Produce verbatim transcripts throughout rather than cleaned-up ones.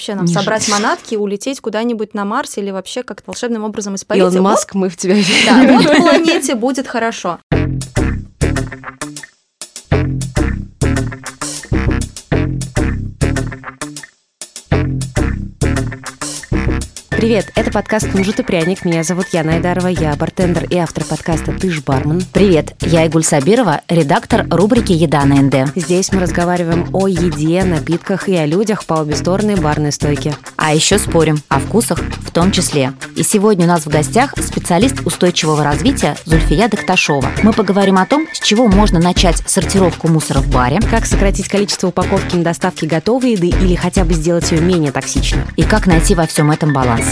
Вообще нам Не собрать жаль. манатки, улететь куда-нибудь на Марс или вообще как-то волшебным образом испариться. Илон Вот, Маск, мы в тебя верим. да, вот планете будет хорошо. Привет, это подкаст «Кунжут и пряник». Меня зовут Яна Айдарова, я бартендер и автор подкаста «Ты ж бармен». Привет, я Игуль Сабирова, редактор рубрики «Еда на эн дэ». Здесь мы разговариваем о еде, напитках и о людях по обе стороны барной стойки. А еще спорим о вкусах в том числе. И сегодня у нас в гостях специалист устойчивого развития Зульфия Дакташова. Мы поговорим о том, с чего можно начать сортировку мусора в баре, Как сократить количество упаковки на доставке готовой еды или хотя бы сделать ее менее токсичной. и как найти во всем этом баланс.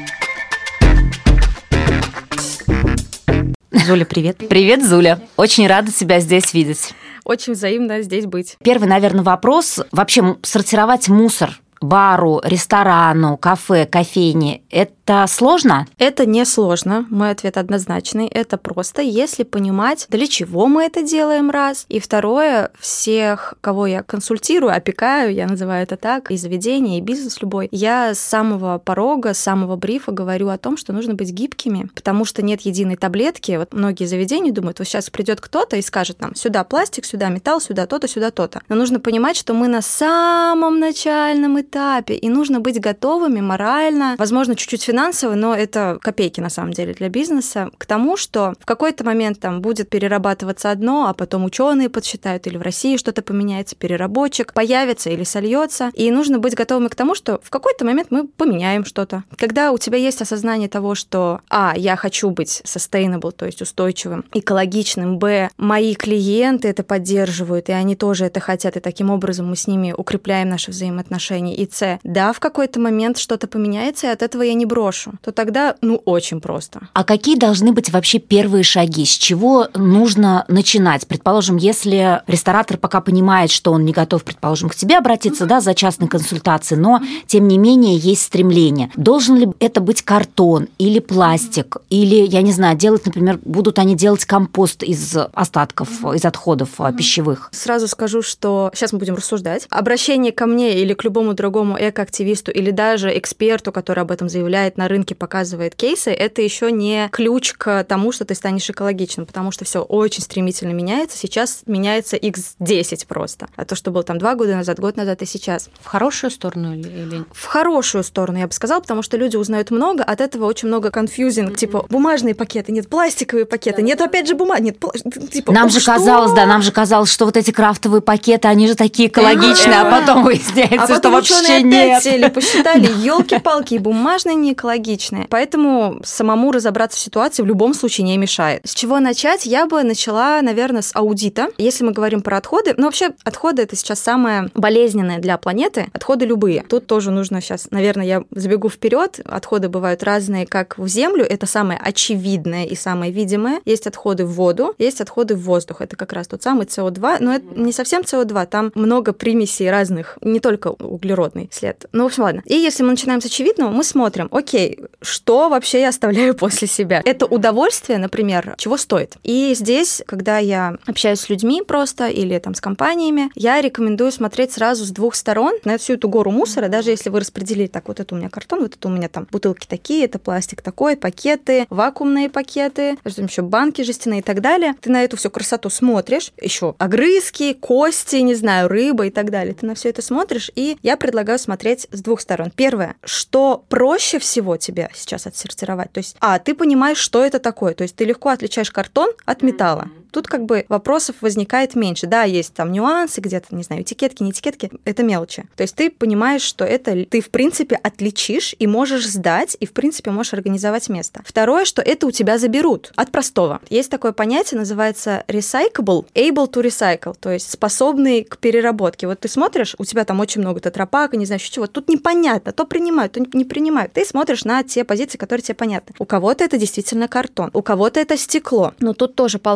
Зуля, привет. Привет, Зуля. Очень рада тебя здесь видеть. Очень взаимно здесь быть. Первый, наверное, вопрос. Вообще м- сортировать мусор бару, ресторану, кафе, кофейне – это сложно? Это не сложно, мой ответ однозначный. Это просто, если понимать, для чего мы это делаем, раз. И второе, всех, кого я консультирую, опекаю, я называю это так, и заведение, и бизнес любой, я с самого порога, с самого брифа говорю о том, что нужно быть гибкими, потому что нет единой таблетки. Вот многие заведения думают, вот сейчас придет кто-то и скажет нам, сюда пластик, сюда металл, сюда то-то, сюда то-то. Но нужно понимать, что мы на самом начальном этапе, этапе, и нужно быть готовыми морально, возможно, чуть-чуть финансово, но это копейки на самом деле для бизнеса, к тому, что в какой-то момент там будет перерабатываться одно, а потом ученые подсчитают, или в России что-то поменяется, переработчик появится или сольется, и нужно быть готовыми к тому, что в какой-то момент мы поменяем что-то. Когда у тебя есть осознание того, что а, я хочу быть sustainable, то есть устойчивым, экологичным, б, мои клиенты это поддерживают, и они тоже это хотят, и таким образом мы с ними укрепляем наши взаимоотношения, и С, да, в какой-то момент что-то поменяется, и от этого я не брошу, то тогда, ну, очень просто. А какие должны быть вообще первые шаги? С чего нужно начинать? Предположим, если ресторатор пока понимает, что он не готов, предположим, к тебе обратиться, mm-hmm. да, за частной консультацией, но, тем не менее, есть стремление. Должен ли это быть картон или пластик? Mm-hmm. Или, я не знаю, делать, например, будут они делать компост из остатков, mm-hmm. из отходов mm-hmm. пищевых? Сразу скажу, что сейчас мы будем рассуждать. Обращение ко мне или к любому другому экоактивисту или даже эксперту, который об этом заявляет на рынке, показывает кейсы, это еще не ключ к тому, что ты станешь экологичным, потому что все очень стремительно меняется. Сейчас меняется икс десять просто. А то, что было там два года назад, год назад и сейчас. В хорошую сторону или, или... В хорошую сторону, я бы сказала, потому что люди узнают много, от этого очень много конфьюзинг, mm-hmm. типа бумажные пакеты, нет, пластиковые пакеты, да, нет, да. опять же бумага, нет, пла... типа, нам же что? казалось, да, нам же казалось, что вот эти крафтовые пакеты, они же такие экологичные, а потом выясняется, а потом что вообще опять нет. сели, посчитали, елки-палки, и бумажные не экологичные. Поэтому самому разобраться в ситуации в любом случае не мешает. С чего начать? Я бы начала, наверное, с аудита. Если мы говорим про отходы, ну вообще отходы это сейчас самое болезненное для планеты. Отходы любые. Тут тоже нужно сейчас, наверное, я забегу вперед. Отходы бывают разные, как в землю, это самое очевидное и самое видимое. Есть отходы в воду, есть отходы в воздух. Это как раз тот самый С О два, но это не совсем С О два, там много примесей разных, не только углеродный след. Ну, в общем, ладно. И если мы начинаем с очевидного, мы смотрим, окей, что вообще я оставляю после себя? Это удовольствие, например, чего стоит? И здесь, когда я общаюсь с людьми просто или там с компаниями, я рекомендую смотреть сразу с двух сторон на всю эту гору мусора, даже если вы распределили, так, вот это у меня картон, вот это у меня там бутылки такие, это пластик такой, пакеты, вакуумные пакеты, там еще банки жестяные и так далее. Ты на эту всю красоту смотришь, еще огрызки, кости, не знаю, рыба и так далее. Ты на все это смотришь, и я предлагаю смотреть с двух сторон. Первое, что проще всего тебе сейчас отсортировать. То есть, а, ты понимаешь, что это такое. То есть ты легко отличаешь картон от металла. Тут как бы вопросов возникает меньше. Да, есть там нюансы где-то, не знаю, этикетки, не этикетки, это мелочи. То есть ты понимаешь, что это ты, в принципе, отличишь и можешь сдать, и, в принципе, можешь организовать место. Второе, что это у тебя заберут от простого. Есть такое понятие, называется recyclable, able to recycle, то есть способный к переработке. Вот ты смотришь, у тебя там очень много тетрапака, не знаю, еще чего. Тут непонятно, то принимают, то не принимают. Ты смотришь на те позиции, которые тебе понятны. У кого-то это действительно картон, у кого-то это стекло. Но тут тоже палка о двух концах.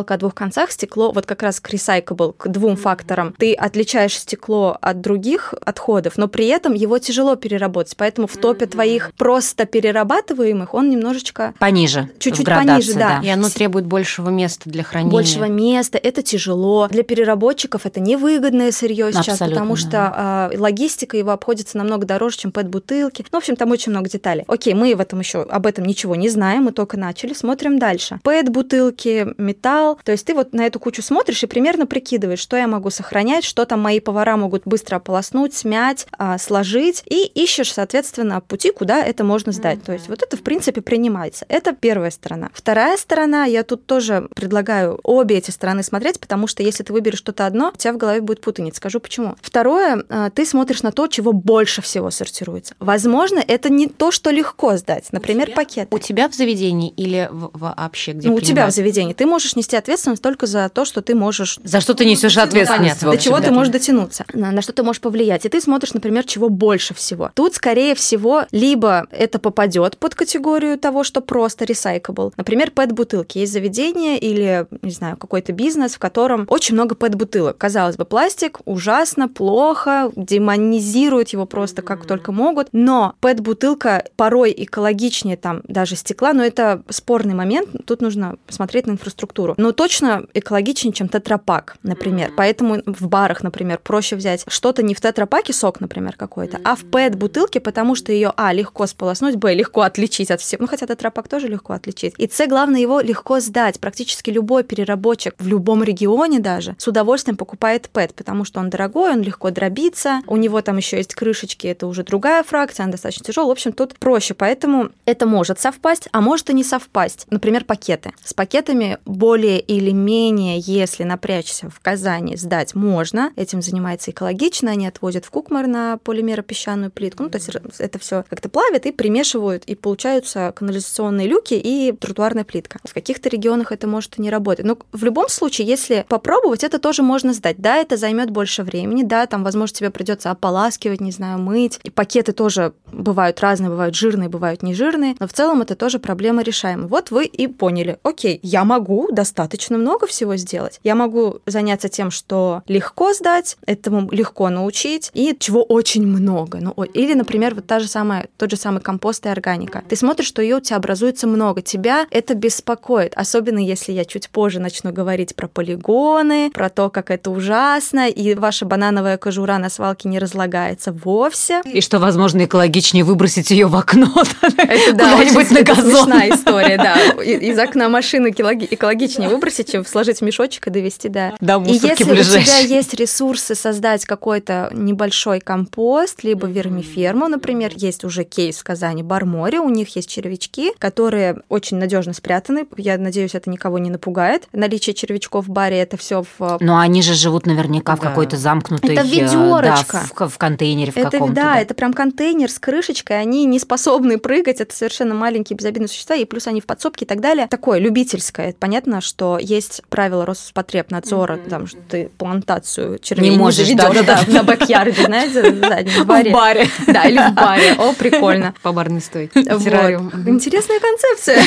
концах стекло, вот как раз к recyclable, к двум факторам, ты отличаешь стекло от других отходов, но при этом его тяжело переработать, поэтому в топе твоих просто перерабатываемых он немножечко... Пониже. Чуть-чуть пониже, да. И оно требует большего места для хранения. Большего места, это тяжело. Для переработчиков это невыгодное сырье сейчас, Абсолютно, потому да. что э, логистика его обходится намного дороже, чем пэт-бутылки. Ну, в общем, там очень много деталей. Окей, мы в этом еще об этом ничего не знаем, мы только начали, смотрим дальше. Пэт-бутылки, металл. То есть ты вот на эту кучу смотришь и примерно прикидываешь, что я могу сохранять, что там мои повара могут быстро ополоснуть, смять, э, сложить, и ищешь, соответственно, пути, куда это можно сдать. То есть вот это, в принципе, принимается. Это первая сторона. Вторая сторона, я тут тоже предлагаю обе эти стороны смотреть, потому что если ты выберешь что-то одно, у тебя в голове будет путаница. Скажу почему. Второе, ты смотришь на то, чего больше всего сортируется. Возможно, это не то, что легко сдать. Например, пакеты. У тебя в заведении или вообще где? Ну, у тебя в заведении. Ты можешь нести ответственность только за то, что ты можешь... За что ты несешь ответственность? До чего ты можешь дотянуться, на, на что ты можешь повлиять. И ты смотришь, например, чего больше всего. Тут, скорее всего, либо это попадет под категорию того, что просто recyclable. Например, пэт-бутылки. Есть заведение или, не знаю, какой-то бизнес, в котором очень много пэт-бутылок. Казалось бы, пластик ужасно, плохо, демонизируют его просто как mm-hmm. только могут, но пэт-бутылка порой экологичнее там даже стекла, но это спорный момент, тут нужно смотреть на инфраструктуру. Но точно экологичнее, чем тетрапак, например. Mm-hmm. Поэтому в барах, например, проще взять что-то не в тетрапаке, сок, например, какой-то, mm-hmm. а в пэт-бутылке, потому что ее, а, легко сполоснуть, б, легко отличить от всего, ну хотя тетрапак тоже легко отличить, и с, главное, его легко сдать. Практически любой переработчик в любом регионе даже с удовольствием покупает пэт, потому что он дорогой, он легко дробится, у него там еще есть крышечки, это уже другая фракция, она достаточно тяжелая. В общем, тут проще, поэтому это может совпасть, а может и не совпасть. Например, пакеты. С пакетами более или менее, если напрячься в Казани, сдать можно. Этим занимается экологично, они отвозят в Кукмар на полимеропесчаную плитку. Ну, то есть это все как-то плавят и примешивают, и получаются канализационные люки и тротуарная плитка. В каких-то регионах это может и не работать. Но в любом случае, если попробовать, это тоже можно сдать. Да, это займет больше времени, да, там, возможно, тебе придется ополаскивать, не знаю, мыть. И пакеты тоже бывают разные, бывают жирные, бывают нежирные, но в целом это тоже проблема решаемая. Вот вы и поняли, окей, я могу достаточно много всего сделать. Я могу заняться тем, что легко сдать, этому легко научить, и чего очень много. Ну, или, например, вот та же самая, тот же самый компост и органика. Ты смотришь, что ее у тебя образуется много. Тебя это беспокоит, особенно если я чуть позже начну говорить про полигоны, про то, как это ужасно, и ваша банановая кожура на свалке не разлагается вовсе. И что, возможно, экологичнее выбросить ее в окно это, да, куда-нибудь на газон. Это смешная история, да. Из окна машины экологичнее выбросить, чем сложить в мешочек и довести до... До мусорки ближайшей. И если ближайшей. у тебя есть ресурсы создать какой-то небольшой компост, либо вермиферму, например, есть уже кейс в Казани Барморе, у них есть червячки, которые очень надежно спрятаны. Я надеюсь, это никого не напугает. Наличие червячков в баре — это все в... Но они же живут наверняка да. в какой-то замкнутой... Это ведёрочка. Да, в, в контейнере в это, каком-то. Да, Да, это прям контейнер с крышечкой, они не способны прыгать, это совершенно маленькие безобидные существа, и плюс они в подсобке и так далее. Такое любительское. Понятно, что есть правила Роспотребнадзора, mm-hmm. там, что ты плантацию червей не, не заведёшь, да, да, на бэк-ярде, знаете, в заднем дворе. В баре. Да, или в баре. О, прикольно. По барной стойке. Террариум. Интересная концепция.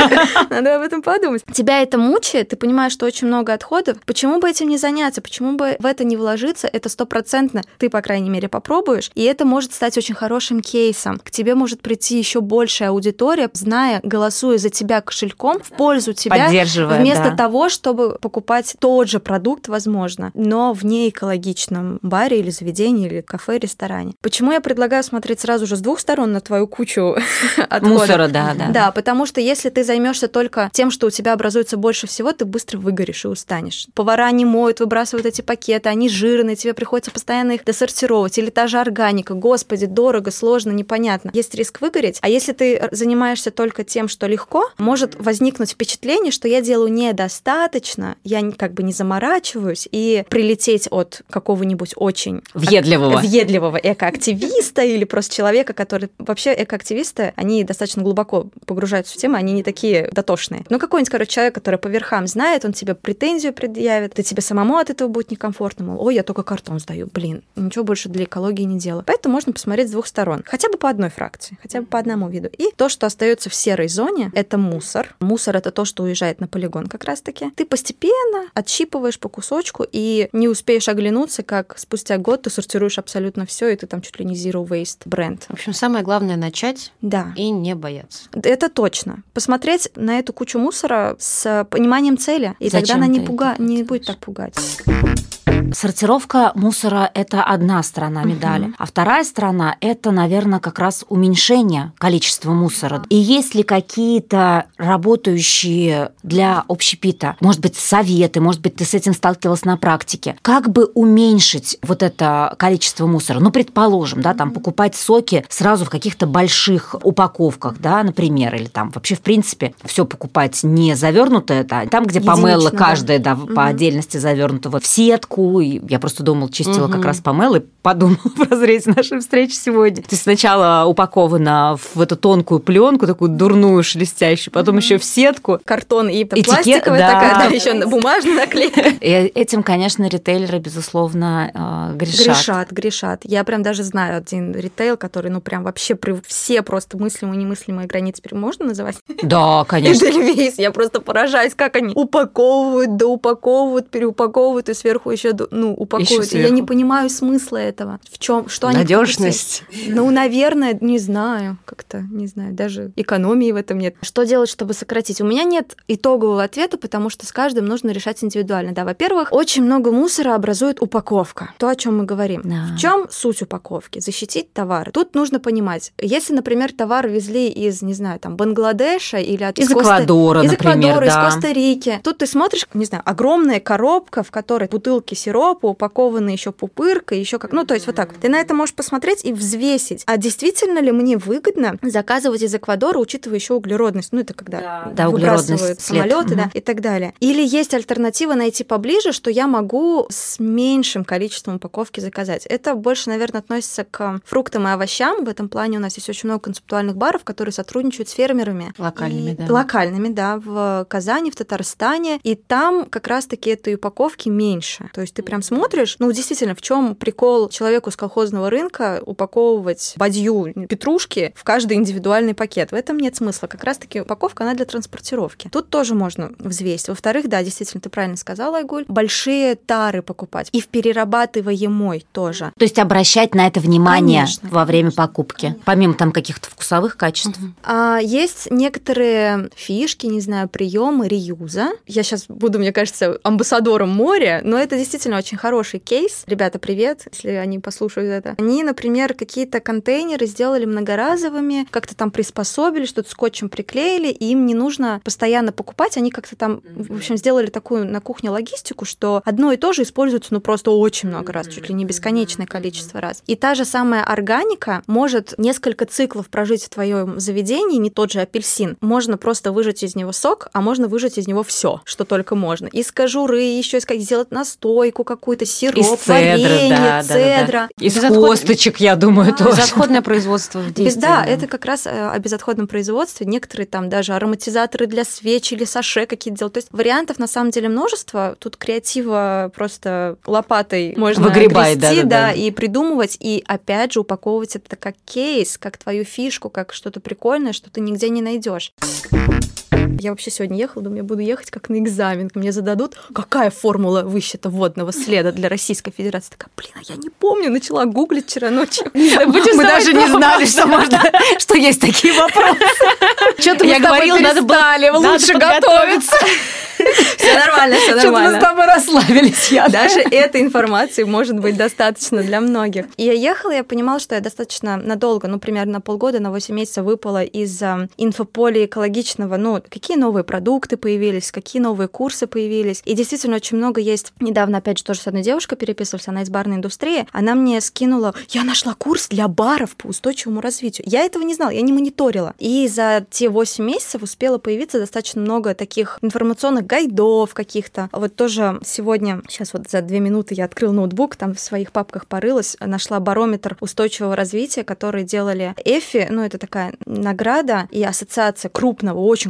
Надо об этом подумать. Тебя это мучает, ты понимаешь, что очень много отходов. Почему бы этим не заняться? Почему бы в это не вложиться? Это стопроцентно ты, по крайней мере, попробуешь, и это может стать очень хорошим кейсом. К тебе может прийти еще большая аудитория, зная, голосуя за тебя кошельком в пользу тебя, вместо да. того, чтобы покупать тот же продукт, возможно, но в неэкологичном баре или заведении, или кафе, ресторане. Почему я предлагаю смотреть сразу же с двух сторон на твою кучу отходов? Мусора, да, да. Да, потому что если ты займешься только тем, что у тебя образуется больше всего, ты быстро выгоришь и устанешь. Повара не моют, выбрасывают эти пакеты, они жирные, тебе приходится постоянно их досортировать. Или та же органика. Господи, дорого, сложно, непонятно. Есть риск выгореть. А если ты занимаешься только тем, что легко, может возникнуть впечатление, что я делаю недостаточно, я как бы не заморачиваюсь, и прилететь от какого-нибудь очень... Въедливого. Въедливого экоактивиста или просто человека, который... Вообще экоактивисты, они достаточно глубоко погружаются в тему, они не такие дотошные. Ну, какой-нибудь, короче, человек, который по верхам знает, он тебе претензию предъявит, ты тебе самому от этого будет некомфортно, мол, ой, я только картон сдаю, блин, ничего больше для экологии не делаю. Поэтому можно посмотреть с двух сторон. Хотя бы по одной фракции, хотя бы по одному виду. И то, что остается в серой зоне, это мусор. Мусор — это то, что уезжает на полигон как раз-таки. ты постепенно отщипываешь по кусочку и не успеешь оглянуться, как спустя год ты сортируешь абсолютно все, и ты там чуть ли не zero waste бренд. В общем, самое главное начать да. и не бояться. Это точно. Посмотреть на эту кучу мусора с пониманием цели, и Зачем тогда она не, ты пуга... это не будет так пугать. Сортировка мусора – это одна сторона медали. Uh-huh. А вторая сторона – это, наверное, как раз уменьшение количества мусора. Uh-huh. И есть ли какие-то работающие для общепита, может быть, советы, может быть, ты с этим сталкивалась на практике, как бы уменьшить вот это количество мусора? Ну, предположим, да, там покупать соки сразу в каких-то больших упаковках, да, например, или там вообще, в принципе, все покупать не завернутое, там, где помело каждое, да, да uh-huh. по отдельности завернуто вот в сетку. И я просто думала, чистила угу. как раз помел и подумала в разрезе нашей встречи сегодня. То есть сначала упакована в эту тонкую пленку, такую дурную, шелестящую, потом еще в сетку. Картон и Этикет, пластиковая да. такая, да, еще бумажная наклейка. И этим, конечно, ритейлеры, безусловно, грешат. Грешат, грешат. Я прям даже знаю один ритейл, который, ну, прям вообще при все просто мыслимые и немыслимые границы теперь можно называть? Да, конечно. Эдельвейс. Я просто поражаюсь, как они упаковывают, доупаковывают, переупаковывают и сверху еще ну, упаковывают. Я не понимаю смысла этого. В чем, что они... Надежность. Ну, наверное, не знаю, как-то, не знаю, даже экономии в этом нет. Что делать, чтобы сократить? У меня нет итогового ответа, потому что с каждым нужно решать индивидуально. Да, во-первых, очень много мусора образует упаковка. То, о чем мы говорим. Да. В чем суть упаковки? Защитить товар. Тут нужно понимать, если, например, товар везли из, не знаю, там, Бангладеша или от... Из Эквадора, из например, Эквадора, да. из Коста-Рики. Тут ты смотришь, не знаю, огромная коробка, в которой бутылки сиропа, упакованы еще пупыркой, еще как... Ну, то есть вот так. Ты на это можешь посмотреть и взвесить. А действительно ли мне выгодно заказывать из Эквадора, учитывая еще углеродность? Ну, это когда да, выбрасывают самолеты, угу. да, и так далее. Или есть альтернатива найти поближе, что я могу с меньшим количеством упаковки заказать. Это больше, наверное, относится к фруктам и овощам. В этом плане у нас есть очень много концептуальных баров, которые сотрудничают с фермерами. Локальными, и... да. Локальными, да, в Казани, в Татарстане. И там как раз-таки этой упаковки меньше. То есть ты прям смотришь, ну, действительно, в чем прикол человеку с колхозного рынка упаковывать бадью петрушки в каждый индивидуальный пакет? В этом нет смысла. Как раз-таки упаковка, она для транспортировки. Тут тоже можно взвесить. Во-вторых, да, действительно, ты правильно сказала, Айгуль, большие тары покупать. И в перерабатываемой тоже. То есть обращать на это внимание конечно, во время конечно, покупки, конечно. Помимо там каких-то вкусовых качеств. Угу. А, есть некоторые фишки, не знаю, приемы реюза. Я сейчас буду, мне кажется, амбассадором моря, но это действительно очень хороший кейс. Ребята, привет, если они послушают это. Они, например, какие-то контейнеры сделали многоразовыми, как-то там приспособили, что-то скотчем приклеили, и им не нужно постоянно покупать. Они как-то там, в общем, сделали такую на кухне логистику, что одно и то же используется, ну, просто очень много раз, чуть ли не бесконечное количество раз. И та же самая органика может несколько циклов прожить в твоем заведении, не тот же апельсин. Можно просто выжать из него сок, а можно выжать из него все, что только можно. Из кожуры еще искать, сделать настойку какую-то, сироп, из цедры, варенье, да, цедра. Да, да. Из косточек, я думаю, тоже. Безотходное производство в действии. Да, это как раз о безотходном производстве. Некоторые там даже ароматизаторы для свеч или саше какие-то делают. То есть вариантов на самом деле множество. Тут креатива просто лопатой можно выгребать, грести, да, да, да, да, и придумывать, и опять же упаковывать это как кейс, как твою фишку, как что-то прикольное, что ты нигде не найдешь. Я вообще сегодня ехала, думаю, я буду ехать как на экзамен. Мне зададут, какая формула высчета водного следа для Российской Федерации. Такая, блин, а я не помню, начала гуглить вчера ночью. Мы даже не знали, что можно, что есть такие вопросы. Что-то я говорила, надо было лучше готовиться. Все нормально, все нормально. Что-то мы с тобой расслабились, я. Даже этой информации может быть достаточно для многих. И я ехала, я понимала, что я достаточно надолго, ну, примерно на полгода, на восемь месяцев выпала из инфополя экологичного, ну, какие новые продукты появились, какие новые курсы появились. И действительно очень много есть. Недавно, опять же, тоже с одной девушкой переписывалась, она из барной индустрии. Она мне скинула, я нашла курс для баров по устойчивому развитию. Я этого не знала, я не мониторила. И за те восемь месяцев успела появиться достаточно много таких информационных гайдов каких-то. Вот тоже сегодня, сейчас вот за две минуты я открыла ноутбук, там в своих папках порылась, нашла барометр устойчивого развития, который делали Эфи, ну это такая награда и ассоциация крупного, очень крупного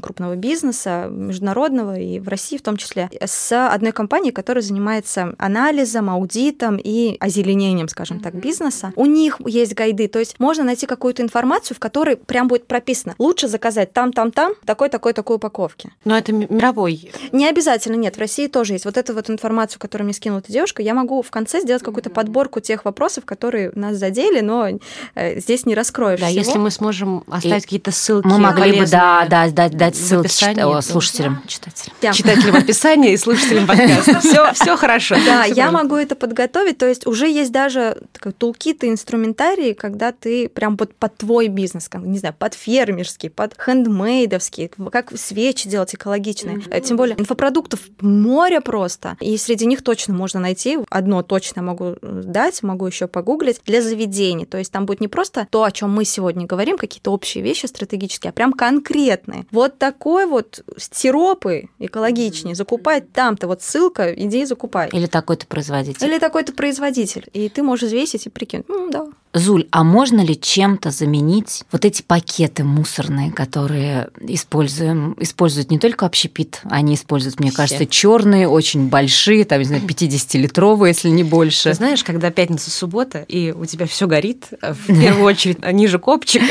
бизнеса, международного и в России в том числе, с одной компанией, которая занимается анализом, аудитом и озеленением, скажем так, бизнеса. У них есть гайды, то есть можно найти какую-то информацию, в которой прям будет прописано: лучше заказать там-там-там, такой-такой-такой упаковки. Но это мировой. Не обязательно, нет, в России тоже есть. Вот эту вот информацию, которую мне скинула эта девушка, я могу в конце сделать какую-то подборку тех вопросов, которые нас задели, но э, здесь не раскроешь Да, всего. если мы сможем оставить и какие-то ссылки. Мы могли бы, да, да, дать, дать в ссылки описании, чит... О, то- слушателям, читателям. Да. Читателям описания и слушателям подкаста. Все, все хорошо. Да, Всё я правильно. могу это подготовить, то есть уже есть даже такой тулкит и инструментарий, когда ты прям под, под твой бизнес, как, не знаю, под фермерский, под хендмейдовский, как свечи делать экологичные. Mm-hmm. Тем более инфопродуктов море просто, и среди них точно можно найти. Одно точно могу дать, могу еще погуглить, для заведений. То есть там будет не просто то, о чем мы сегодня говорим, какие-то общие вещи стратегические, а прям конкретные. Вот такой вот сиропы экологичнее закупать там-то, вот ссылка, иди и закупай. Или такой-то производитель. Или такой-то производитель. И ты можешь взвесить и прикинуть. Ну, да. Зуль, а можно ли чем-то заменить вот эти пакеты мусорные, которые используем, используют не только общепит, они используют, мне Все. кажется, черные, очень большие, там, не знаю, пятидесятилитровые, если не больше. Ты знаешь, когда пятница, суббота, и у тебя все горит, в первую очередь ниже копчика,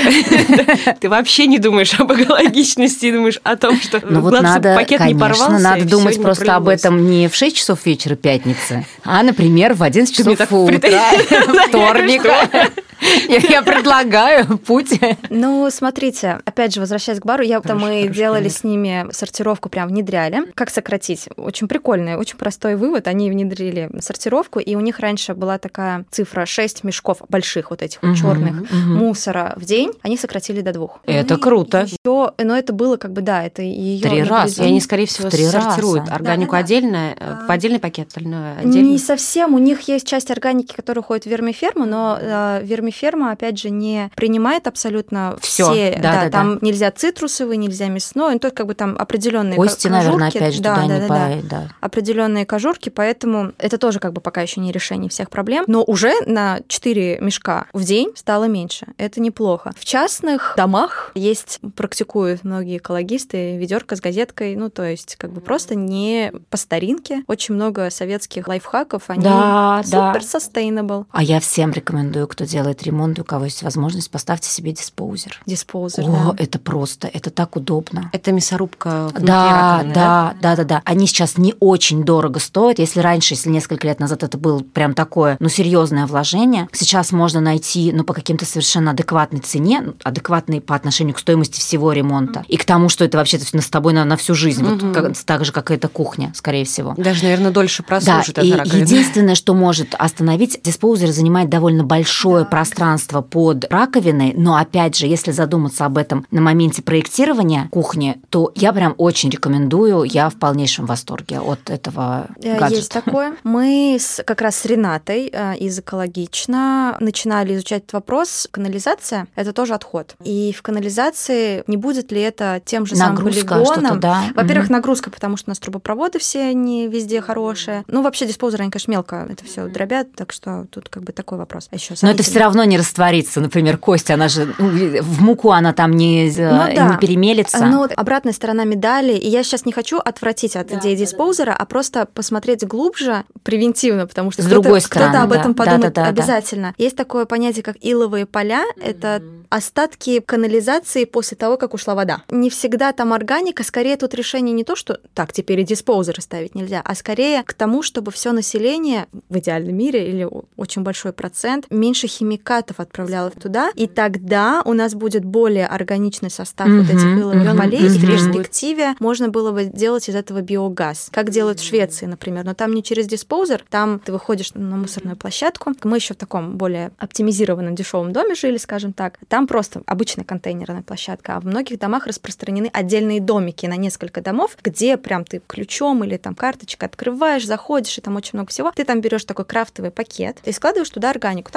ты вообще не думаешь об экологичности, думаешь о том, что Ну вот главное, чтобы надо, пакет не порвался. конечно, надо и думать всё не просто об пролилось. этом не в шесть часов вечера пятницы, а, например, в одиннадцать Ты мне часов так утра вторника. Я, я предлагаю путь. Ну, смотрите, опять же, возвращаясь к бару, я, там Хорошо, мы хорошо, делали пример. с ними сортировку, прям внедряли. Как сократить? Очень прикольный, очень простой вывод. Они внедрили сортировку, и у них раньше была такая цифра шесть мешков больших вот этих вот Мгм, черных мгм. мусора в день. Они сократили до двух. Это круто. Ещё- но это было как бы, да, это ее Три раза. И они, скорее всего, В три сортируют раза. органику Да-да-да. отдельно, А. в отдельный пакет, остальное отдельно. Не совсем. У них есть часть органики, которая уходит в вермиферму, но э, вермиферма, опять же, не принимает абсолютно Всё. все. Да, да, да. Там нельзя цитрусовый, нельзя мясной, ну, то есть как бы там определенные Кости, наверное, кожурки. опять же, да, туда да, не да, по... да. да. Определенные кожурки, поэтому это тоже как бы пока еще не решение всех проблем. Но уже на четыре мешка в день стало меньше. Это неплохо. В частных домах есть, практикуют многие экологисты, ведерко с газеткой, ну, то есть как бы просто не по старинке. Очень много советских лайфхаков, они Да, да. супер sustainable. А я всем рекомендую, кто делает ремонт, у кого есть возможность, поставьте себе диспоузер. Диспоузер, О, да. это просто, это так удобно. Это мясорубка внутри Да, раковины, да, да, да, да. Они сейчас не очень дорого стоят. Если раньше, если несколько лет назад это было прям такое, ну, серьезное вложение, сейчас можно найти, ну, по каким-то совершенно адекватной цене, ну, адекватной по отношению к стоимости всего ремонта и к тому, что это вообще с тобой на, на всю жизнь, Мгм. вот как, так же, как и эта кухня, скорее всего. Даже, наверное, дольше Да, прослужит и эта раковина. единственное, что может остановить, диспоузер занимает довольно большое пространство под раковиной, но, опять же, если задуматься об этом на моменте проектирования кухни, то я прям очень рекомендую, я в полнейшем восторге от этого Э, гаджета. Есть такое. Мы с, как раз с Ренатой э, из «Экологично» начинали изучать этот вопрос. Канализация – это тоже отход. И в канализации не будет ли это тем же самым Нагрузка, что-то, полигоном? да. Во-первых, Мгм. нагрузка, потому что у нас трубопроводы все не везде хорошие. Ну, вообще, диспоузеры, они, конечно, мелко это все дробят, так что тут как бы такой вопрос. А еще Но это все равно не растворится. Например, кость, она же ну, в муку она там не, Ну да. не перемелется. Но обратная сторона медали, и я сейчас не хочу отвратить от идеи диспоузера, а просто посмотреть глубже, превентивно, потому что С кто-то, другой кто-то стороны, об да. этом Да, подумает да, да, да. обязательно. Есть такое понятие, как иловые поля, это остатки канализации после того, как ушла вода. Не всегда там органика, скорее тут решение не то, что так, теперь и диспоузеры ставить нельзя, а скорее к тому, чтобы все население в идеальном мире или очень большой процент меньше химикатов отправляло туда, и тогда у нас будет более органичный состав вот этих Мгм, иловых мгм, полей, и в мгм. перспективе можно было бы делать из этого биогаз, как делают в Швеции, например, но там не через диспоузер, там ты выходишь на мусорную площадку. Мы еще в таком более оптимизированном дешевом доме жили, скажем так. Там просто обычная контейнерная площадка, а в многих домах распространены отдельные домики на несколько домов, где прям ты ключом или там карточкой открываешь, заходишь, и там очень много всего. Ты там берешь такой крафтовый пакет и складываешь туда органику. Там прям правила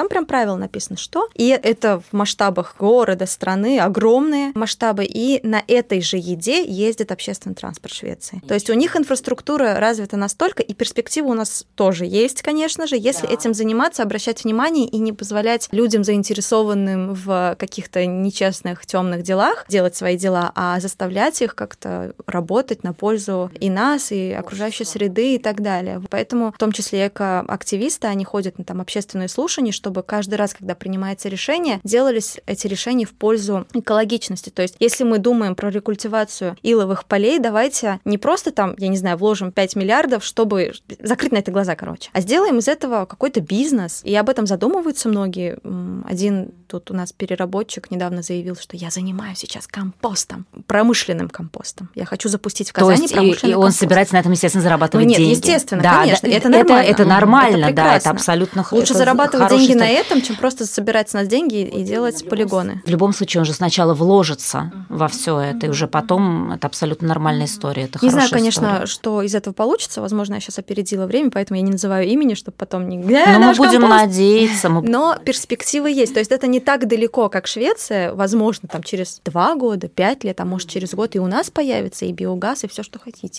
правила написано, что. И это в масштабах города, страны, огромные масштабы. И на этой же еде ездит общественный транспорт Швеции. То есть у них инфраструктура развита настолько, и перспектива у нас тоже есть, конечно же, если да. этим заниматься, обращать внимание и не позволять людям, заинтересованным в каких-то нечестных, темных делах, делать свои дела, а заставлять их как-то работать на пользу и нас, и окружающей среды, и так далее. Поэтому, в том числе экоактивисты, они ходят на там общественные слушания, чтобы каждый раз, когда принимается решение, делались эти решения в пользу экологичности. То есть, если мы думаем про рекультивацию иловых полей, давайте не просто там, я не знаю, вложим пять миллиардов, чтобы закрыть на это глаза, короче, а сделаем из этого какой-то бизнес. И об этом задумываются многие. Один тут у нас переработчик недавно заявил, что я занимаюсь сейчас компостом, промышленным компостом. Я хочу запустить в Казани То есть промышленный и, и он компост. собирается на этом, естественно, зарабатывать ну, нет, деньги. естественно, да, конечно, да, это нормально. Это, это нормально, это да, это абсолютно Лучше это зарабатывать деньги старт. на этом, чем просто собирать с нас деньги и делать полигоны. В любом случае, он же сначала вложится во все это, и уже потом это абсолютно нормальная история. Это не знаю, история. конечно, что из этого получится. Возможно, я сейчас опередила время, поэтому я не называю имени, чтобы потом не... Но мы будем компост. надеяться. Мы... Но перспективы есть. То есть это не так далеко, как Швеция. Возможно, там через два года, пять лет, а может через год и у нас появится и биогаз, и все, что хотите.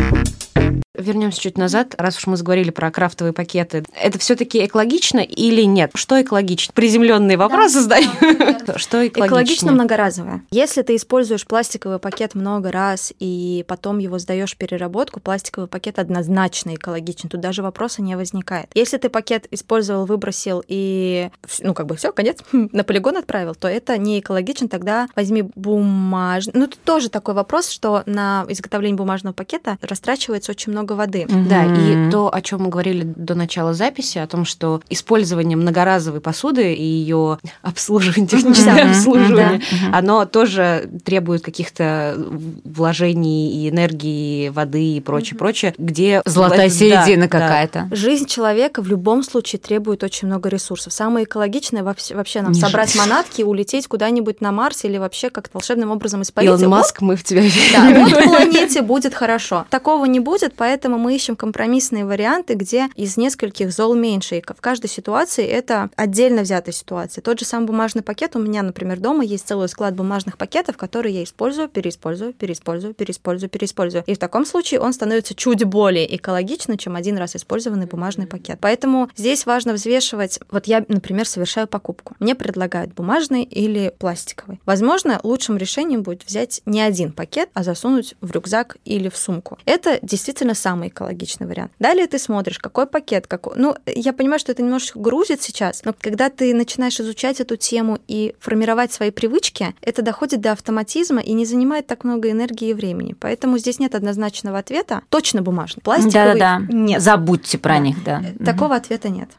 Вернемся чуть назад, раз уж мы заговорили про крафтовые пакеты. Это все-таки экологично или нет? Что экологично? Приземленные вопросы да. задаю. Да. Что экологично? Экологично многоразовое. Если ты используешь пластиковый пакет много раз и потом его сдаешь в переработку, пластиковый пакет однозначно экологичен. Тут даже вопроса не возникает. Если ты пакет использовал, выбросил и, ну, как бы все, конец, на полигон отправил, то это не экологично, тогда возьми бумажный. Ну, тут тоже такой вопрос, что на изготовление бумажного пакета растрачивается очень много воды. Mm-hmm. Да, и то, о чем мы говорили до начала записи, о том, что использование многоразовой посуды и ее обслуживание, техническое mm-hmm. обслуживание, mm-hmm. оно тоже требует каких-то вложений и энергии, воды и прочее, mm-hmm. прочее, где... Золотая середина да, какая-то. Да. Жизнь человека в любом случае требует очень много ресурсов. Самое экологичное вообще нам Не собрать жить. манатки, улететь куда-нибудь на Марс или вообще как-то волшебным образом испариться. Илон Маск, мы в тебя верим. Да, вот планете будет хорошо. Такого не будет, поэтому Поэтому мы ищем компромиссные варианты, где из нескольких зол меньше. И в каждой ситуации это отдельно взятая ситуация. Тот же самый бумажный пакет. У меня, например, дома есть целый склад бумажных пакетов, которые я использую, переиспользую, переиспользую, переиспользую, переиспользую. И в таком случае он становится чуть более экологичным, чем один раз использованный бумажный пакет. Поэтому здесь важно взвешивать. Вот я, например, совершаю покупку. Мне предлагают бумажный или пластиковый. Возможно, лучшим решением будет взять не один пакет, а засунуть в рюкзак или в сумку. Это действительно самый самый экологичный вариант. Далее ты смотришь, какой пакет, какой... Ну, я понимаю, что это немножечко грузит сейчас, но когда ты начинаешь изучать эту тему и формировать свои привычки, это доходит до автоматизма и не занимает так много энергии и времени. Поэтому здесь нет однозначного ответа. Точно бумажный. Пластиковый да, да, да. нет. Забудьте про да. них, да. Такого ответа нет.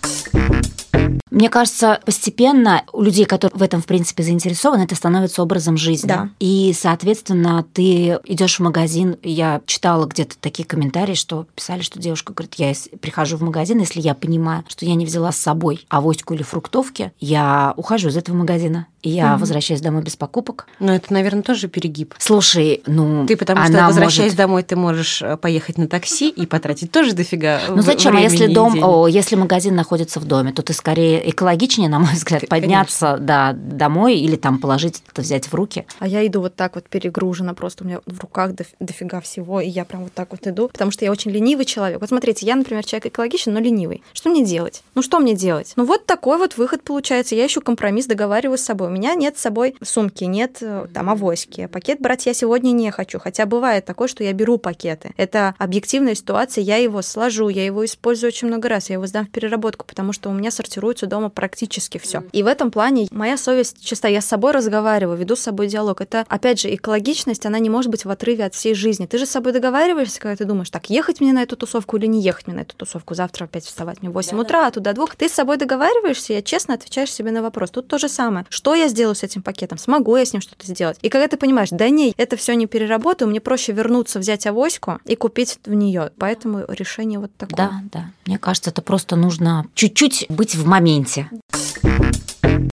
Мне кажется, постепенно у людей, которые в этом, в принципе, заинтересованы, это становится образом жизни. Да. И, соответственно, ты идешь в магазин. Я читала где-то такие комментарии, что писали, что девушка говорит, я прихожу в магазин, если я понимаю, что я не взяла с собой авоську или фруктовки, я ухожу из этого магазина. И я mm-hmm. возвращаюсь домой без покупок. Но это, наверное, тоже перегиб. Слушай, ну... Ты потому она что, возвращаясь может... домой, ты можешь поехать на такси и потратить тоже дофига Ну зачем? А если, дом, денег. о, если магазин находится в доме, то ты скорее экологичнее, на мой взгляд, подняться да, домой или там положить это, взять в руки. А я иду вот так вот перегружена, просто у меня в руках дофига всего, и я прям вот так вот иду, потому что я очень ленивый человек. Вот смотрите, я, например, человек экологичный, но ленивый. Что мне делать? Ну что мне делать? Ну вот такой вот выход получается. Я ищу компромисс, договариваюсь с собой. У меня нет с собой сумки, нет там авоськи. Пакет брать я сегодня не хочу. Хотя бывает такое, что я беру пакеты. Это объективная ситуация, я его сложу, я его использую очень много раз, я его сдам в переработку, потому что у меня сортируется дома практически все. И в этом плане моя совесть чиста. Я с собой разговариваю, веду с собой диалог. Это, опять же, экологичность, она не может быть в отрыве от всей жизни. Ты же с собой договариваешься, когда ты думаешь, так, ехать мне на эту тусовку или не ехать мне на эту тусовку, завтра опять вставать мне в восемь утра, а туда двух. Ты с собой договариваешься, и честно отвечаешь себе на вопрос. Тут то же самое. Что я сделаю с этим пакетом? Смогу я с ним что-то сделать? И когда ты понимаешь, да не, это все не переработаю, мне проще вернуться, взять авоську и купить в нее. Поэтому решение вот такое. Да, да. Мне кажется, это просто нужно чуть-чуть быть в моменте.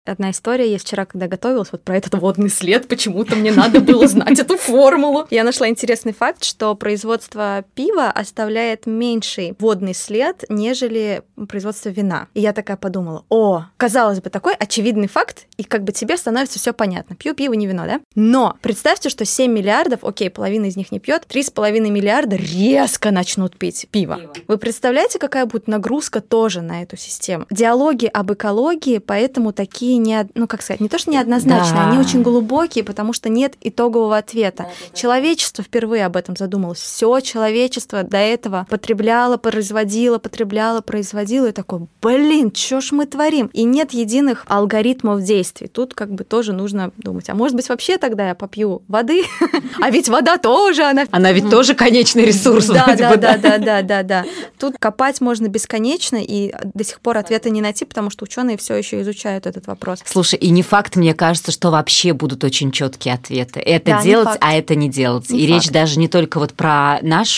Одна история, я вчера, когда готовилась, вот про этот водный след, почему-то мне надо было знать эту формулу. Я нашла интересный факт, что производство пива оставляет меньший водный след, нежели производство вина. И я такая подумала, о, казалось бы, такой очевидный факт, и как бы тебе становится все понятно. Пью пиво, не вино, да? Но представьте, что семь миллиардов, окей, половина из них не пьет, три с половиной миллиарда резко начнут пить пиво. пиво. Вы представляете, какая будет нагрузка тоже на эту систему? Диалоги об экологии, поэтому такие не, ну как сказать, не то что неоднозначные, да. Они очень глубокие, потому что нет итогового ответа. Да, да, да. Человечество впервые об этом задумалось. Все человечество до этого потребляло, производило, потребляло, производило, и такое, блин, что ж мы творим? И нет единых алгоритмов действий. Тут как бы тоже нужно думать, а может быть вообще тогда я попью воды? А ведь вода тоже, она... Она ведь тоже конечный ресурс. Да, да, да, да, да, да, да. Тут копать можно бесконечно, и до сих пор ответа не найти, потому что ученые все еще изучают этот вопрос. Слушай, и не факт, мне кажется, что вообще будут очень четкие ответы. Это да, делать, а это не делать. Не и факт. Речь даже не только вот про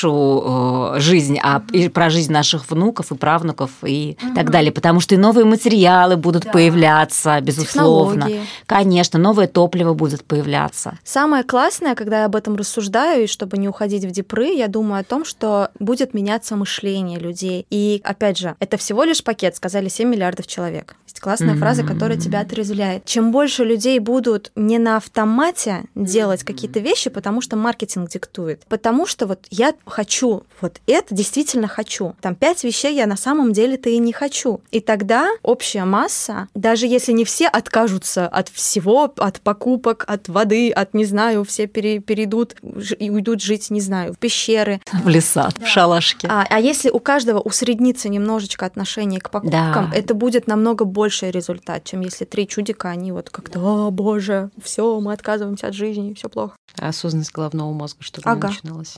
нашу э, жизнь, а mm-hmm. и про жизнь наших внуков и правнуков и mm-hmm. так далее. Потому что и новые материалы будут да. появляться, безусловно. Технологии. Конечно, новое топливо будет появляться. Самое классное, когда я об этом рассуждаю, и чтобы не уходить в депры, я думаю о том, что будет меняться мышление людей. И, опять же, это всего лишь пакет, сказали семь миллиардов человек. Есть классная mm-hmm. фраза, которая тебя отрезвляет. Чем больше людей будут не на автомате делать какие-то вещи, потому что маркетинг диктует, потому что вот я хочу, вот это действительно хочу. Там пять вещей я на самом деле-то и не хочу. И тогда общая масса, даже если не все откажутся от всего, от покупок, от воды, от, не знаю, все пере, перейдут и уйдут жить, не знаю, в пещеры. В леса, да. в шалашки. А, а если у каждого усреднится немножечко отношение к покупкам, да. это будет намного больший результат, чем если три чудика, они вот как-то, о, боже, все, мы отказываемся от жизни, все плохо. Осознанность головного мозга, чтобы ага. начиналась.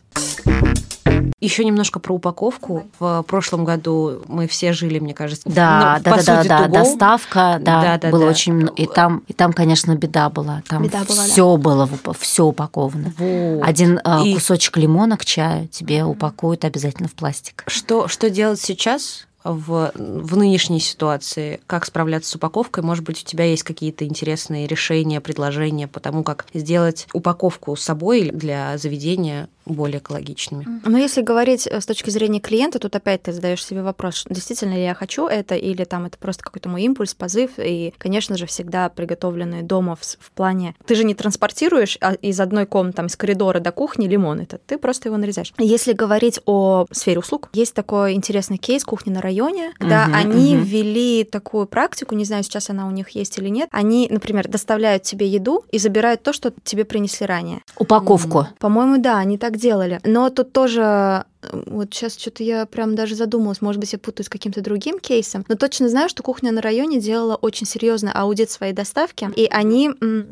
Еще немножко про упаковку. В прошлом году мы все жили, мне кажется, да, ну, да, по да, сути, да, to да, доставка, да, да, да было да. очень, и там, и там, конечно, беда была, там беда была, все да. было, все упаковано. Вот. Один и... кусочек лимона к чаю тебе упакуют обязательно в пластик. Что, что делать сейчас? В, в нынешней ситуации, как справляться с упаковкой? Может быть, у тебя есть какие-то интересные решения, предложения по тому, как сделать упаковку с собой для заведения более экологичными? Но если говорить с точки зрения клиента, тут опять ты задаешь себе вопрос, действительно ли я хочу это, или там это просто какой-то мой импульс, позыв, и, конечно же, всегда приготовленные дома в, в плане... Ты же не транспортируешь из одной комнаты, там, из коридора до кухни лимон этот, ты просто его нарезаешь. Если говорить о сфере услуг, есть такой интересный кейс «Кухня на районе», когда uh-huh, они uh-huh. ввели такую практику, не знаю, сейчас она у них есть или нет, они, например, доставляют тебе еду и забирают то, что тебе принесли ранее. Упаковку. Mm. По-моему, да, они так делали. Но тут тоже... Вот сейчас что-то я прям даже задумалась, может быть, я путаю с каким-то другим кейсом, но точно знаю, что «Кухня на районе» делала очень серьезный аудит своей доставки, и они...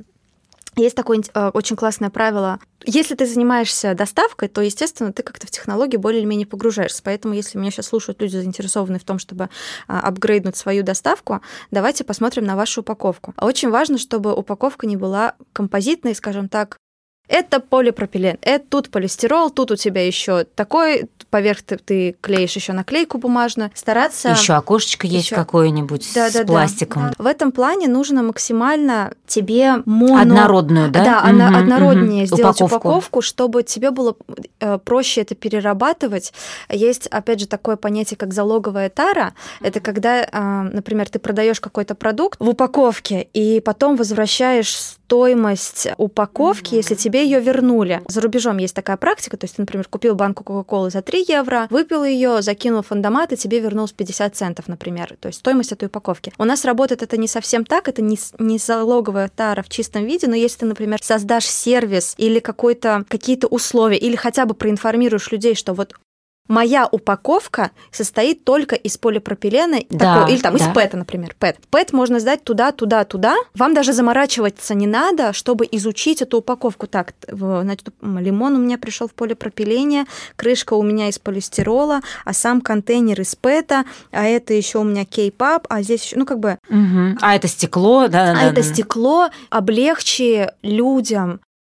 Есть такое э, очень классное правило. Если ты занимаешься доставкой, то, естественно, ты как-то в технологии более или менее погружаешься. Поэтому, если меня сейчас слушают люди, заинтересованные в том, чтобы э, апгрейднуть свою доставку, давайте посмотрим на вашу упаковку. Очень важно, чтобы упаковка не была композитной, скажем так. Это полипропилен, это тут полистирол, тут у тебя еще такой, поверх ты, ты клеишь еще наклейку бумажную. Стараться... Еще окошечко есть ещё... какое-нибудь да, с да, пластиком. Да. В этом плане нужно максимально тебе моно... Однородную, да? Да, угу, однороднее угу. сделать упаковку. упаковку, чтобы тебе было проще это перерабатывать. Есть, опять же, такое понятие, как залоговая тара. Это когда, например, ты продаешь какой-то продукт в упаковке, и потом возвращаешь стоимость упаковки, mm-hmm. если тебе ее вернули. За рубежом есть такая практика, то есть ты, например, купил банку Кока-Колы за три евро, выпил ее, закинул в фондомат, и тебе вернулось пятьдесят центов, например, то есть стоимость этой упаковки. У нас работает это не совсем так, это не, не залоговая тара в чистом виде, но если ты, например, создашь сервис или какой-то, какие-то условия, или хотя бы проинформируешь людей, что вот моя упаковка состоит только из полипропилена, да, такой, или там да. из пэта, например. Пэт. Пэт можно сдать туда, туда, туда. Вам даже заморачиваться не надо, чтобы изучить эту упаковку. Так, значит, лимон у меня пришел в полипропилене, крышка у меня из полистирола, а сам контейнер из пэта, а это еще у меня кей-пап, а здесь еще, ну как бы... Угу. А это стекло, да, да. А да, это да. стекло. Облегчи людям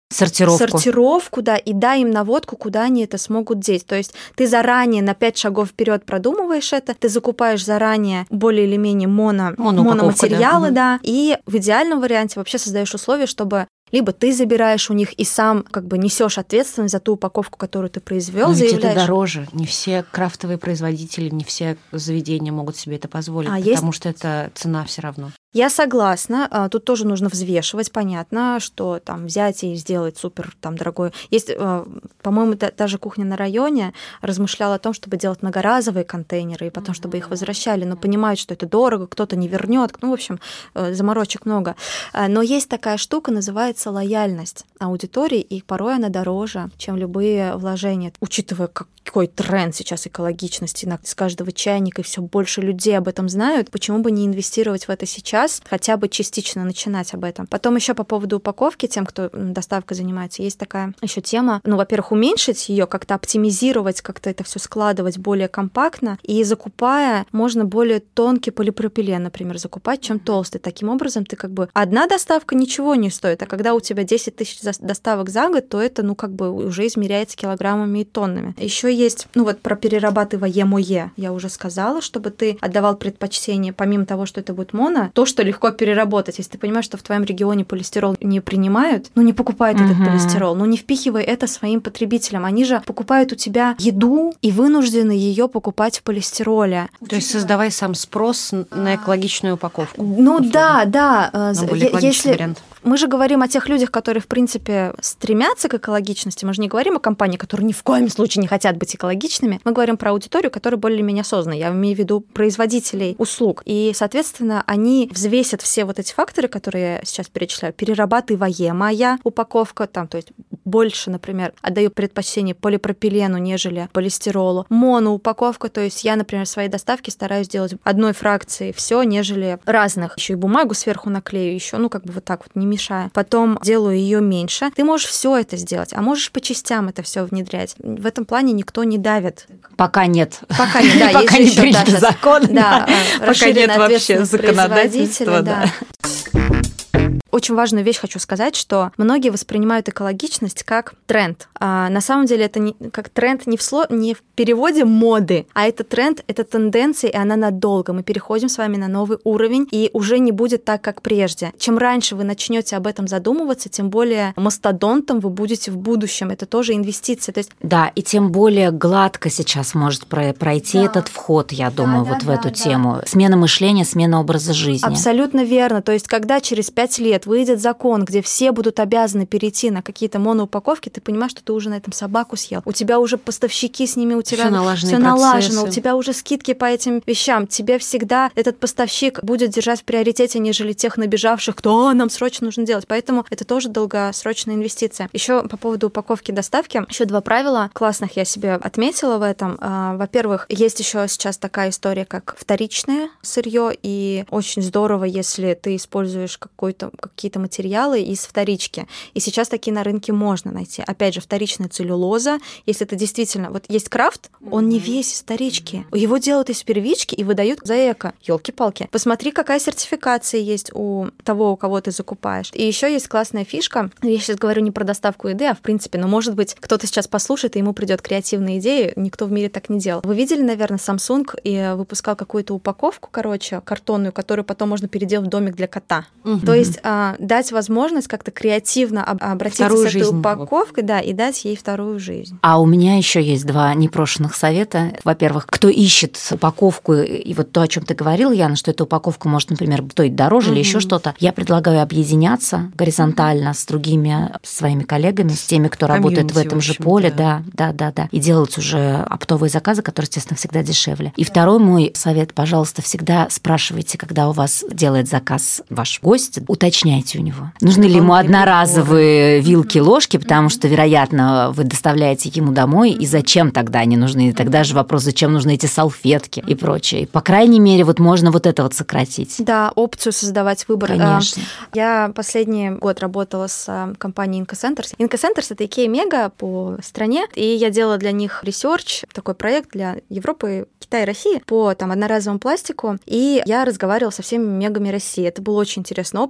Сортировку. Сортировку, да, и дай им наводку, куда они это смогут деть. То есть ты заранее на пять шагов вперед продумываешь это, ты закупаешь заранее более или менее моно, мономатериалы, да, да, и в идеальном варианте вообще создаешь условия, чтобы либо ты забираешь у них и сам как бы несешь ответственность за ту упаковку, которую ты произвел, заявляешь. Но ведь это дороже. Не все крафтовые производители, не все заведения могут себе это позволить, а потому есть... что это цена все равно. Я согласна. Тут тоже нужно взвешивать. Понятно, что там взять и сделать супер там дорогой. Есть, по-моему, та, та же кухня на районе размышляла о том, чтобы делать многоразовые контейнеры и потом, чтобы их возвращали. Но понимают, что это дорого, кто-то не вернет. Ну, в общем, заморочек много. Но есть такая штука, называется лояльность аудитории, и порой она дороже, чем любые вложения. Учитывая, какой тренд сейчас экологичности с каждого чайника, и все больше людей об этом знают, почему бы не инвестировать в это сейчас? Хотя бы частично начинать об этом. Потом еще по поводу упаковки, тем, кто доставкой занимается, есть такая еще тема. Ну, во-первых, уменьшить ее, как-то оптимизировать, как-то это все складывать более компактно. И закупая, можно более тонкий полипропилен, например, закупать, чем толстый. Таким образом, ты как бы одна доставка ничего не стоит, а когда у тебя десять тысяч доставок за год, то это, ну, как бы уже измеряется килограммами и тоннами. Еще есть, ну, вот про перерабатываемое, я уже сказала, чтобы ты отдавал предпочтение, помимо того, что это будет моно, то, что легко переработать. Если ты понимаешь, что в твоем регионе полистирол не принимают, ну не покупают uh-huh. этот полистирол, ну не впихивай это своим потребителям. Они же покупают у тебя еду и вынуждены ее покупать в полистироле. То есть создавай сам спрос на экологичную упаковку. Ну условно. да, да. На более экологичный Если... вариант. Мы же говорим о тех людях, которые, в принципе, стремятся к экологичности. Мы же не говорим о компании, которые ни в коем случае не хотят быть экологичными. Мы говорим про аудиторию, которая более-менее осознанна. Я имею в виду производителей услуг. И, соответственно, они взвесят все вот эти факторы, которые я сейчас перечисляю. Перерабатываемая упаковка, там, то есть больше, например, отдаю предпочтение полипропилену, нежели полистиролу. Моноупаковка, то есть я, например, в своей доставке стараюсь делать одной фракции все, нежели разных. Еще и бумагу сверху наклею, еще, ну, как бы вот так вот, не мешая. Потом делаю ее меньше. Ты можешь все это сделать, а можешь по частям это все внедрять. В этом плане никто не давит. Пока нет. Пока нет, да. Пока не приняли закон. Да, пока нет вообще законодательства. Да. Очень важную вещь хочу сказать, что многие воспринимают экологичность как тренд. А на самом деле это не, как тренд не в, сло, не в переводе моды, а это тренд, это тенденция, и она надолго. Мы переходим с вами на новый уровень, и уже не будет так, как прежде. Чем раньше вы начнете об этом задумываться, тем более мастодонтом вы будете в будущем. Это тоже инвестиции. То есть... Да, и тем более гладко сейчас может пройти да. этот вход, я думаю, да, вот да, в да, эту да. тему. Смена мышления, смена образа жизни. Абсолютно верно. То есть когда через пять лет выйдет закон, где все будут обязаны перейти на какие-то моноупаковки, ты понимаешь, что ты уже на этом собаку съел. У тебя уже поставщики с ними, у тебя все налажено, у тебя уже скидки по этим вещам. Тебе всегда этот поставщик будет держать в приоритете, нежели тех набежавших, кто нам срочно нужно делать. Поэтому это тоже долгосрочная инвестиция. Еще по поводу упаковки доставки, еще два правила классных я себе отметила в этом. Во-первых, есть еще сейчас такая история, как вторичное сырье, и очень здорово, если ты используешь какой-то какие-то материалы из вторички. И сейчас такие на рынке можно найти. Опять же, вторичная целлюлоза. Если это действительно... Вот есть крафт, он не весь из вторички. Его делают из первички и выдают за эко. Ёлки-палки. Посмотри, какая сертификация есть у того, у кого ты закупаешь. И еще есть классная фишка. Я сейчас говорю не про доставку еды, а в принципе, но, может быть, кто-то сейчас послушает, и ему придет креативная идея. Никто в мире так не делал. Вы видели, наверное, Samsung и выпускал какую-то упаковку, короче, картонную, которую потом можно переделать в домик для кота. Угу. То есть дать возможность как-то креативно обратиться вторую с этой жизнь. Упаковкой, да, и дать ей вторую жизнь. А у меня еще есть два непрошенных совета. Во-первых, кто ищет упаковку, и вот то, о чем ты говорила, Яна, что эта упаковка может, например, стоить дороже mm-hmm. или еще что-то, я предлагаю объединяться горизонтально mm-hmm. с другими своими коллегами, с теми, кто Комьюнити, работает в этом же поле, да. да, да, да, да, и делать уже оптовые заказы, которые, естественно, всегда дешевле. И второй мой совет, пожалуйста, всегда спрашивайте, когда у вас делает заказ ваш гость, уточняйте у него. Нужны ли ему одноразовые вилки, ложки, потому что, вероятно, вы доставляете ему домой, и зачем тогда они нужны? И тогда же вопрос, зачем нужны эти салфетки и прочее. По крайней мере, вот можно вот это вот сократить. Да, опцию создавать выбор. Конечно. Я последний год работала с компанией IncoCenters. IncoCenters — это IKEA Mega по стране, и я делала для них ресерч, такой проект для Европы, Китая и России по там одноразовому пластику, и я разговаривала со всеми мегами России. Это был очень интересный опыт, потому что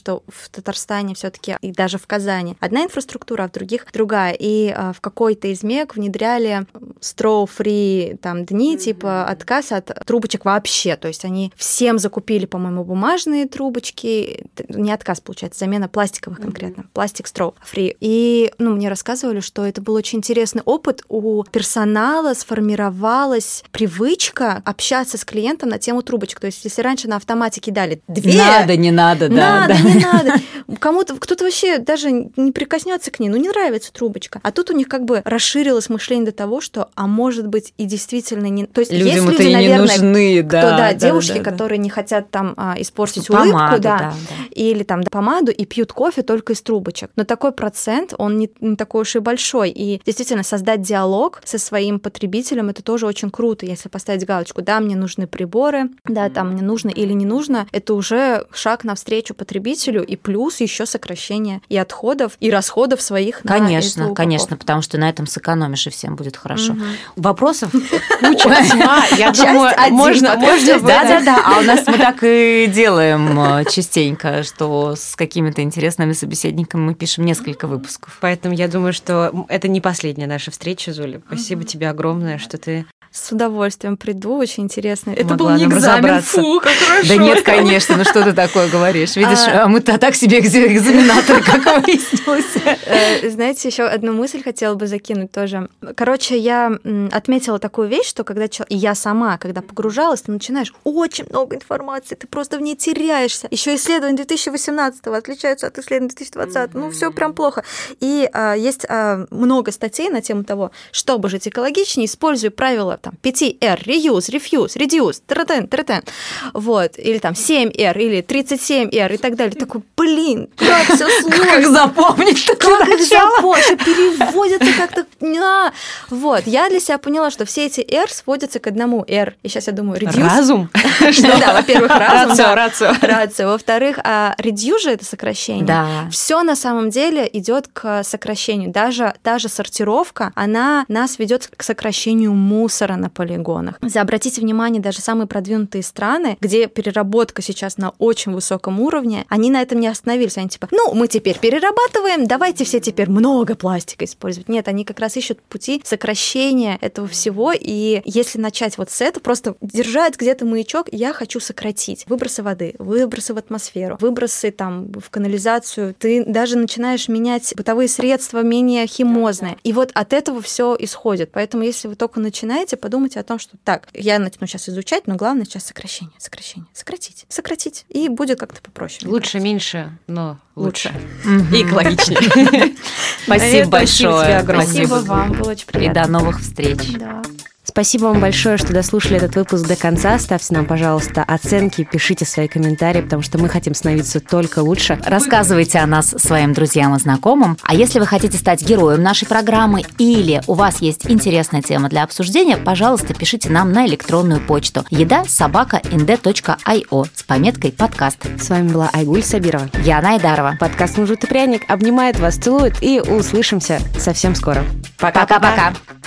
что в Татарстане все-таки и даже в Казани одна инфраструктура, а в других другая. И в какой-то из МЕК внедряли straw-free там дни, mm-hmm. типа отказ от трубочек вообще. То есть они всем закупили, по-моему, бумажные трубочки. Не отказ, получается, замена пластиковых mm-hmm. конкретно. Пластик straw-free. И ну, мне рассказывали, что это был очень интересный опыт. У персонала сформировалась привычка общаться с клиентом на тему трубочек. То есть если раньше на автомате кидали две... Надо, не надо, да. Надо, да. не надо. Кому-то, кто-то вообще даже не прикоснется к ней, ну не нравится трубочка. А тут у них как бы расширилось мышление до того, что, а может быть, и действительно не... То есть людям есть это люди, и наверное, не нужны, кто, да, да, да, девушки, да, да, которые да. не хотят там а, испортить помаду, улыбку, да, да, да. или там помаду и пьют кофе только из трубочек. Но такой процент, он не, не такой уж и большой. И действительно создать диалог со своим потребителем, это тоже очень круто, если поставить галочку, да, мне нужны приборы, да, там мне нужно или не нужно, это уже шаг навстречу потребителю, и плюс еще сокращение и отходов, и расходов своих. Конечно, на конечно, потому что на этом сэкономишь, и всем будет хорошо. Угу. Вопросов куча. Я думаю, можно... Да-да-да, а у нас мы так и делаем частенько, что с какими-то интересными собеседниками мы пишем несколько выпусков. Поэтому я думаю, что это не последняя наша встреча, Зуля. Спасибо тебе огромное, что ты... С удовольствием приду, очень интересно. Это был Могла не нам экзамен, разобраться. фу, как хорошо. Да нет, конечно, ну что ты такое говоришь? Видишь, А- а мы-то так себе экзаменатор, как выяснилось. Э, Знаете, еще одну мысль хотела бы закинуть тоже. Короче, я м, отметила такую вещь, что когда чел- и я сама, когда погружалась, ты начинаешь очень много информации, ты просто в ней теряешься. Еще исследования две тысячи восемнадцатого отличаются от исследований две тысячи двадцатого. Ну, все прям плохо. И а, есть а, много статей на тему того, чтобы жить экологичнее, используя правила там пять эр, reuse, refuse, reduce, третен, третен, вот, или там семь эр, или тридцать семь эр и так далее. Такой, блин, как все сложно. Как запомнить? Как их запомнить? Переводится как-то. А, вот, я для себя поняла, что все эти R сводятся к одному R. И сейчас я думаю, reduce. Разум? Ну да, во-первых, разум. Рацио, да. рацио. Рацио. Во-вторых, а reduce же это сокращение. Да. Все на самом деле идет к сокращению. Даже, даже сортировка, она нас ведет к сокращению мусора на полигонах. Обратите внимание, даже самые продвинутые страны, где переработка сейчас на очень высоком уровне, они на этом не остановились. Они типа, ну, мы теперь перерабатываем, давайте все теперь много пластика использовать. Нет, они как раз ищут пути сокращения этого всего. И если начать вот с этого, просто держать где-то маячок, я хочу сократить выбросы воды, выбросы в атмосферу, выбросы там в канализацию. Ты даже начинаешь менять бытовые средства менее химозные. И вот от этого все исходит. Поэтому если вы только начинаете, подумайте о том, что так, я начну сейчас изучать, но главное сейчас сокращение, сокращение, сократить, сократить, и будет как-то попроще. Лучше, меньше, но лучше. Лучше. И экологичнее. Спасибо большое. Спасибо вам, было очень приятно. И до новых встреч. Да. Спасибо вам большое, что дослушали этот выпуск до конца. Ставьте нам, пожалуйста, оценки, пишите свои комментарии, потому что мы хотим становиться только лучше. Рассказывайте о нас своим друзьям и знакомым. А если вы хотите стать героем нашей программы или у вас есть интересная тема для обсуждения, пожалуйста, пишите нам на электронную почту еда собака эн дэ точка ай о с пометкой «Подкаст». С вами была Айгуль Сабирова. Я Найдарова. Подкаст «Нужен ты пряник» обнимает вас, целует, и услышимся совсем скоро. Пока-пока.